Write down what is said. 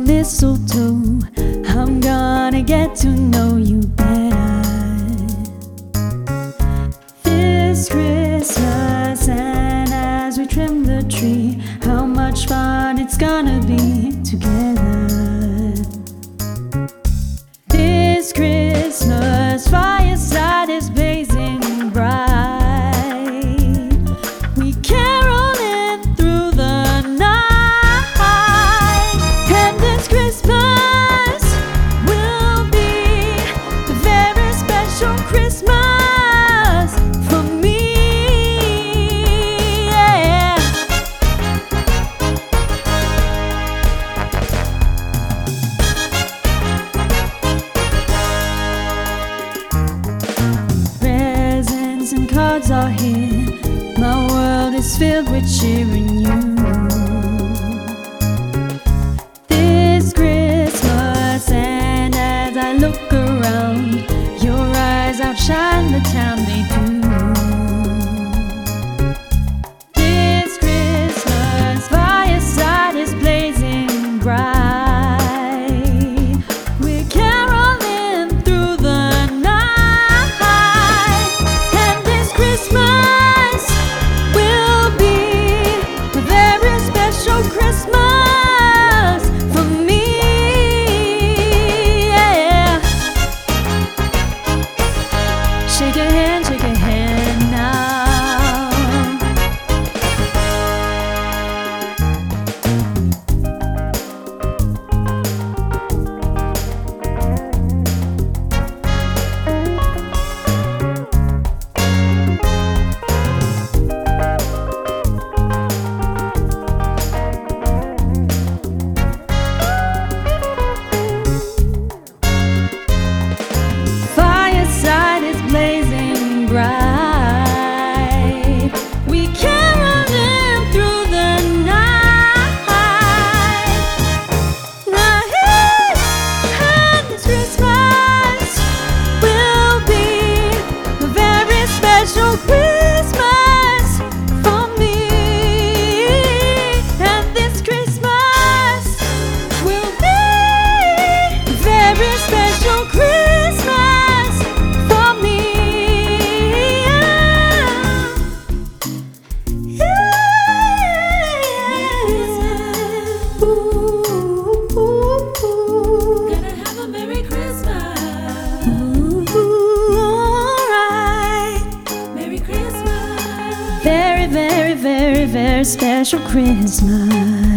mistletoe, I'm gonna get to know you better this Christmas. And as we trim the tree, how much fun it's gonna be together this Christmas. Fireside is blazing bright, we caroling through the night, and this Christmas will be a very special Christmas for me, yeah. Presents and cards are here, my world is filled with cheering you this Christmas. And as I look around, your eyes outshine the town they do this Christmas. Fireside is blazing bright, we're caroling through the night, and this Christmas will be a very special Christmas for me, yeah. Shake your hand now. Fireside is blazing bright, we caroling through the night, and this Christmas will be a very special Christmas for me, and this Christmas will be a very special Christmas for me, yeah. Yeah. Ooh, Gonna have a Merry Christmas. alright. Merry Christmas. Very, very, very, very special Christmas.